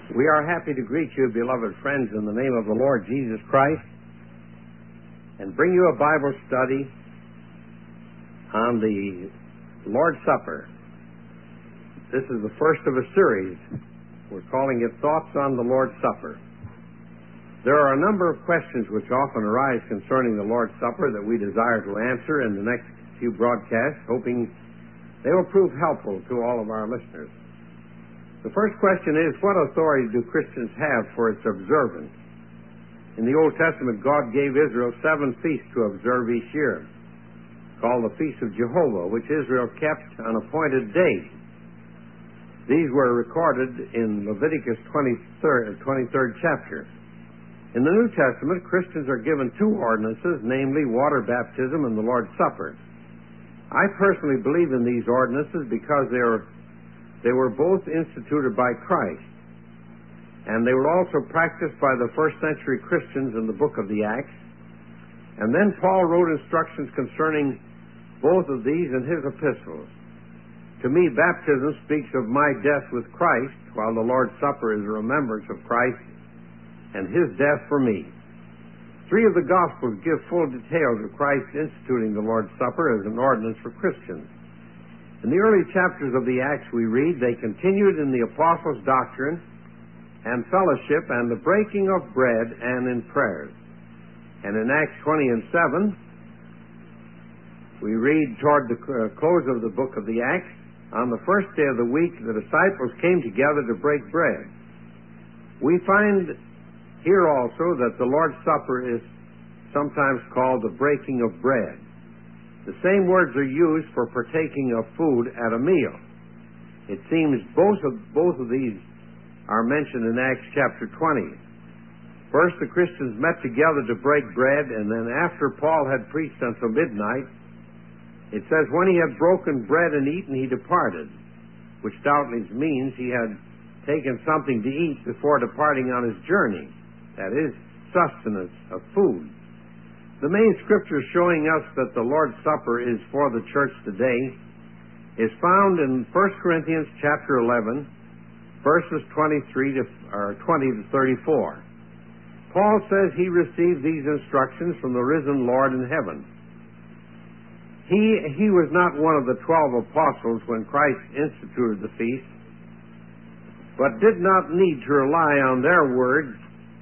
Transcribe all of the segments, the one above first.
We are happy to greet you, beloved friends, in the name of the Lord Jesus Christ, and bring you a Bible study on the Lord's Supper. This is the first of a series. We're calling it Thoughts on the Lord's Supper. There are a number of questions which often arise concerning the Lord's Supper that we desire to answer in the next few broadcasts, hoping they will prove helpful to all of our listeners. The first question is, what authority do Christians have for its observance? In the Old Testament, God gave Israel 7 feasts to observe each year, called the Feast of Jehovah, which Israel kept on appointed days. These were recorded in Leviticus 23rd chapter. In the New Testament, Christians are given 2 ordinances, namely water baptism and the Lord's Supper. I personally believe in these ordinances because they were both instituted by Christ, and they were also practiced by the first century Christians in the book of the Acts. And then Paul wrote instructions concerning both of these in his epistles. To me, baptism speaks of my death with Christ, while the Lord's Supper is a remembrance of Christ and his death for me. 3 of the Gospels give full details of Christ instituting the Lord's Supper as an ordinance for Christians. In the early chapters of the Acts we read, they continued in the apostles' doctrine and fellowship and the breaking of bread and in prayers. And in Acts 20 and 7, we read toward the close of the book of the Acts, on the first day of the week the disciples came together to break bread. We find here also that the Lord's Supper is sometimes called the breaking of bread. The same words are used for partaking of food at a meal. It seems both of these are mentioned in Acts chapter 20. First, the Christians met together to break bread, and then after Paul had preached until midnight, it says, when he had broken bread and eaten, he departed, which doubtless means he had taken something to eat before departing on his journey. That is, sustenance of food. The main scripture showing us that the Lord's Supper is for the church today is found in 1 Corinthians chapter 11, verses 20 to 34. Paul says he received these instructions from the risen Lord in heaven. He was not one of the 12 apostles when Christ instituted the feast, but did not need to rely on their words,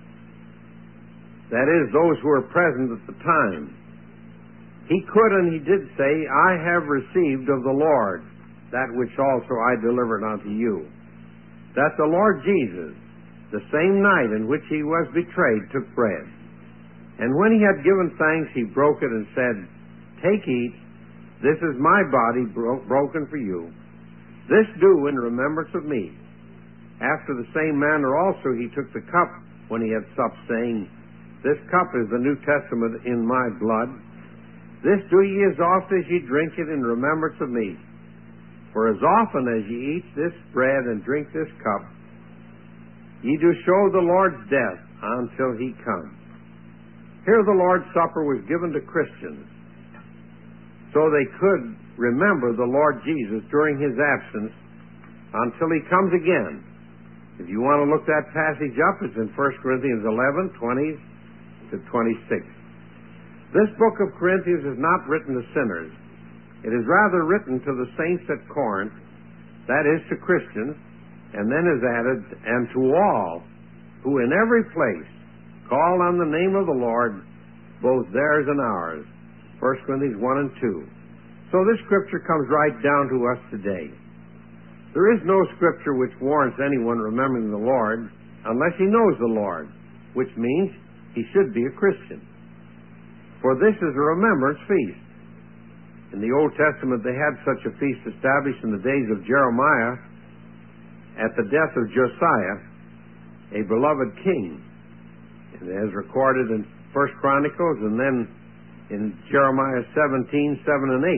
that is, those who were present at the time. He could and he did say, I have received of the Lord that which also I delivered unto you. That the Lord Jesus, the same night in which he was betrayed, took bread. And when he had given thanks, he broke it and said, take, eat, this is my body broken for you. This do in remembrance of me. After the same manner also he took the cup when he had supped, saying, this cup is the New Testament in my blood. This do ye as oft as ye drink it in remembrance of me. For as often as ye eat this bread and drink this cup, ye do show the Lord's death until he come. Here the Lord's Supper was given to Christians so they could remember the Lord Jesus during his absence until he comes again. If you want to look that passage up, it's in 1 Corinthians 11, 20 to 26. This book of Corinthians is not written to sinners. It is rather written to the saints at Corinth, that is, to Christians, and then is added, and to all who in every place call on the name of the Lord, both theirs and ours. 1 Corinthians 1 and 2. So this scripture comes right down to us today. There is no scripture which warrants anyone remembering the Lord unless he knows the Lord, which means he should be a Christian. For this is a remembrance feast. In the Old Testament, they had such a feast established in the days of Jeremiah at the death of Josiah, a beloved king. And as recorded in 1 Chronicles and then in Jeremiah 17, 7 and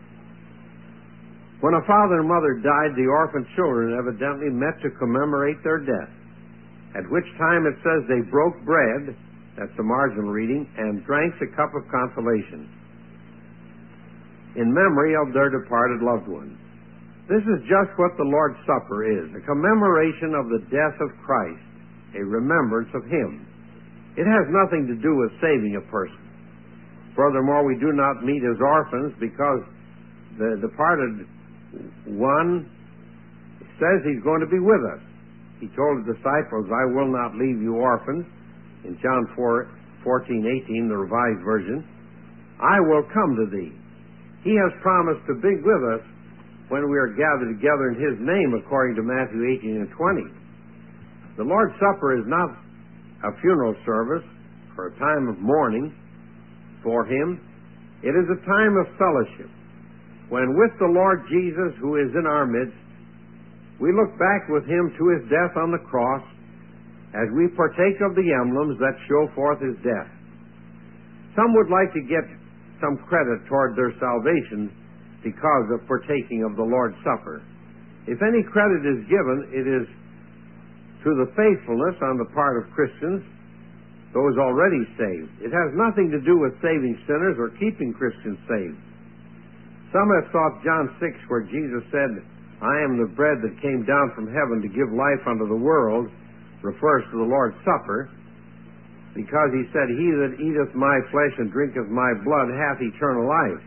8. When a father and mother died, the orphan children evidently met to commemorate their death, at which time it says they broke bread, that's the marginal reading, and drank the cup of consolation in memory of their departed loved ones. This is just what the Lord's Supper is, a commemoration of the death of Christ, a remembrance of Him. It has nothing to do with saving a person. Furthermore, we do not meet as orphans because the departed one says He's going to be with us. He told the disciples, I will not leave you orphans, in John 4:14-18, the Revised Version. I will come to thee. He has promised to be with us when we are gathered together in His name, according to Matthew 18 and 20. The Lord's Supper is not a funeral service or a time of mourning for Him. It is a time of fellowship, when with the Lord Jesus, who is in our midst, we look back with Him to His death on the cross as we partake of the emblems that show forth His death. Some would like to get some credit toward their salvation because of partaking of the Lord's Supper. If any credit is given, it is to the faithfulness on the part of Christians, those already saved. It has nothing to do with saving sinners or keeping Christians saved. Some have thought John 6, where Jesus said, I am the bread that came down from heaven to give life unto the world, refers to the Lord's Supper, because He said, He that eateth my flesh and drinketh my blood hath eternal life.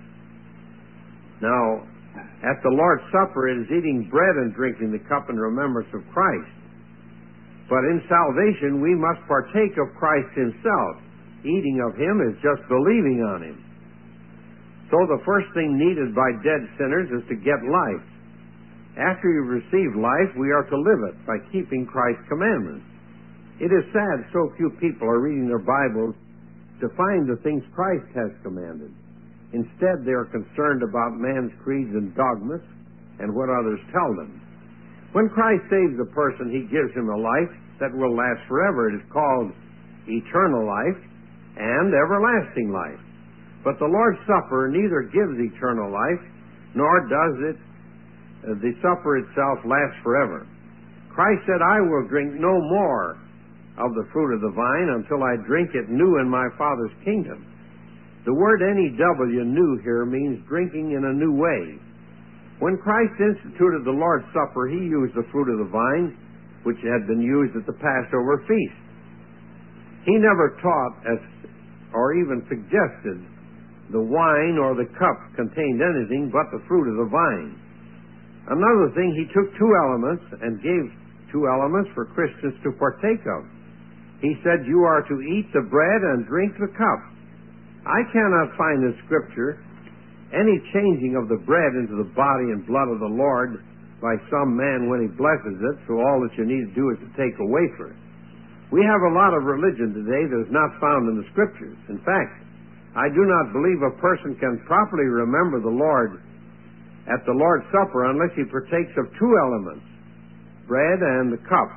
Now, at the Lord's Supper, it is eating bread and drinking the cup in remembrance of Christ. But in salvation, we must partake of Christ Himself. Eating of Him is just believing on Him. So the first thing needed by dead sinners is to get life. After you've received life, we are to live it by keeping Christ's commandments. It is sad so few people are reading their Bibles to find the things Christ has commanded. Instead, they are concerned about man's creeds and dogmas and what others tell them. When Christ saves a person, He gives him a life that will last forever. It is called eternal life and everlasting life. But the Lord's Supper neither gives eternal life, nor does the supper itself last forever. Christ said, I will drink no more of the fruit of the vine until I drink it new in my Father's kingdom. The word N-E-W, new, here means drinking in a new way. When Christ instituted the Lord's Supper, He used the fruit of the vine, which had been used at the Passover feast. He never taught or even suggested the wine or the cup contained anything but the fruit of the vine. Another thing, He took two elements and gave two elements for Christians to partake of. He said, you are to eat the bread and drink the cup. I cannot find in Scripture any changing of the bread into the body and blood of the Lord by some man when he blesses it, so all that you need to do is to take a wafer. We have a lot of religion today that is not found in the Scriptures. In fact, I do not believe a person can properly remember the Lord at the Lord's Supper unless he partakes of two elements, bread and the cup,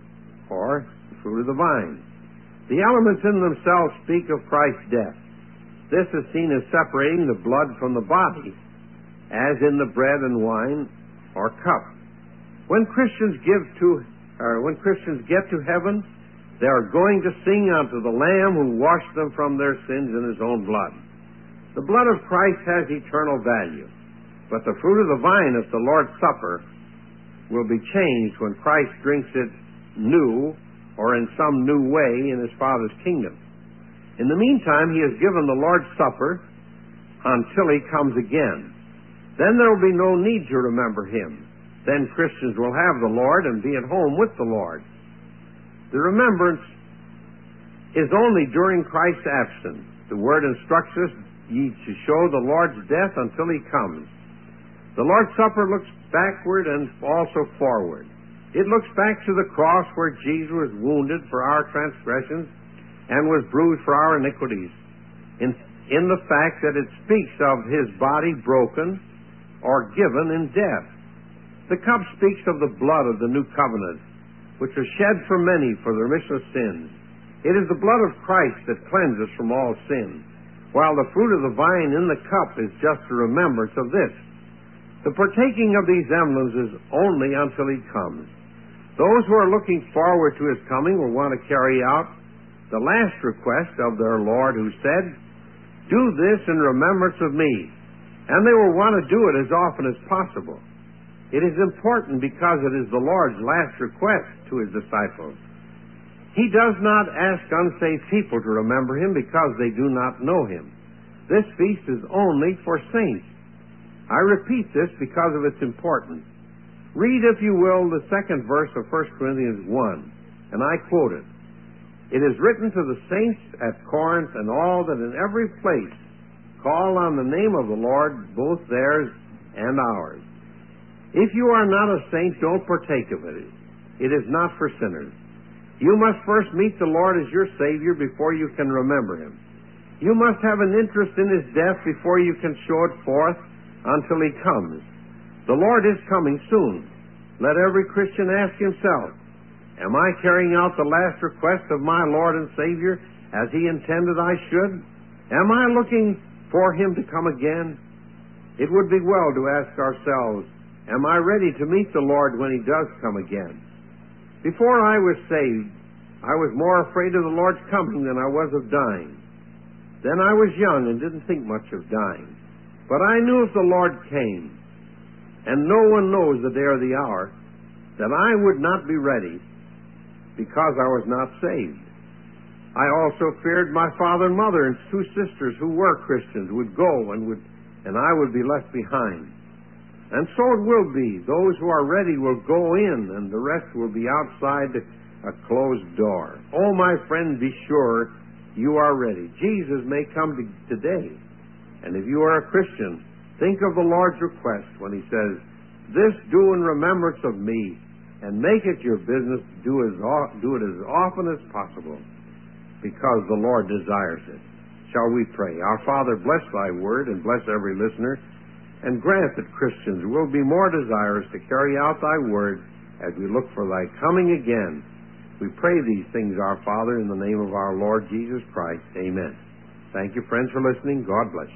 or the fruit of the vine. The elements in themselves speak of Christ's death. This is seen as separating the blood from the body, as in the bread and wine or cup. When Christians get to heaven, they are going to sing unto the Lamb who washed them from their sins in His own blood. The blood of Christ has eternal value, but the fruit of the vine at the Lord's Supper will be changed when Christ drinks it new or in some new way in His Father's kingdom. In the meantime, He has given the Lord's Supper until He comes again. Then there will be no need to remember Him. Then Christians will have the Lord and be at home with the Lord. The remembrance is only during Christ's absence. The Word instructs us ye to show the Lord's death until He comes. The Lord's Supper looks backward and also forward. It looks back to the cross where Jesus was wounded for our transgressions and was bruised for our iniquities, in the fact that it speaks of His body broken or given in death. The cup speaks of the blood of the new covenant, which was shed for many for the remission of sins. It is the blood of Christ that cleanses from all sin, while the fruit of the vine in the cup is just a remembrance of this. The partaking of these emblems is only until He comes. Those who are looking forward to His coming will want to carry out the last request of their Lord, who said, do this in remembrance of me. And they will want to do it as often as possible. It is important because it is the Lord's last request to His disciples. He does not ask unsaved people to remember Him because they do not know Him. This feast is only for saints. I repeat this because of its importance. Read, if you will, the second verse of 1 Corinthians 1, and I quote it. It is written to the saints at Corinth and all that in every place call on the name of the Lord, both theirs and ours. If you are not a saint, don't partake of it. It is not for sinners. You must first meet the Lord as your Savior before you can remember Him. You must have an interest in His death before you can show it forth until He comes. The Lord is coming soon. Let every Christian ask himself, am I carrying out the last request of my Lord and Savior as He intended I should? Am I looking for Him to come again? It would be well to ask ourselves, am I ready to meet the Lord when He does come again? Before I was saved, I was more afraid of the Lord's coming than I was of dying. Then I was young and didn't think much of dying. But I knew if the Lord came, and no one knows the day or the hour, that I would not be ready because I was not saved. I also feared my father and mother and two sisters who were Christians would go and I would be left behind. And so it will be. Those who are ready will go in, and the rest will be outside a closed door. Oh, my friend, be sure you are ready. Jesus may come today. And if you are a Christian, think of the Lord's request when He says, "This do in remembrance of me, and make it your business to do it as often as possible, because the Lord desires it." Shall we pray? Our Father, bless Thy word and bless every listener, and grant that Christians will be more desirous to carry out Thy word as we look for Thy coming again. We pray these things, our Father, in the name of our Lord Jesus Christ. Amen. Thank you, friends, for listening. God bless you.